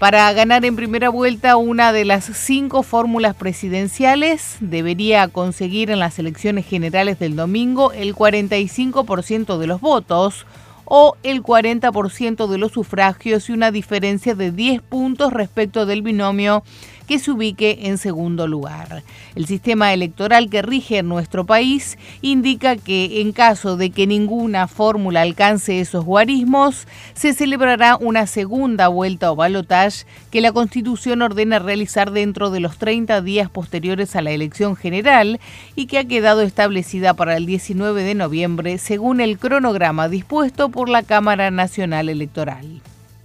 Para ganar en primera vuelta una de las 5 fórmulas presidenciales, debería conseguir en las elecciones generales del domingo el 45% de los votos o el 40% de los sufragios y una diferencia de 10 puntos respecto del binomio que se ubique en segundo lugar. El sistema electoral que rige en nuestro país indica que en caso de que ninguna fórmula alcance esos guarismos, se celebrará una segunda vuelta o balotaje que la Constitución ordena realizar dentro de los 30 días posteriores a la elección general y que ha quedado establecida para el 19 de noviembre según el cronograma dispuesto por la Cámara Nacional Electoral.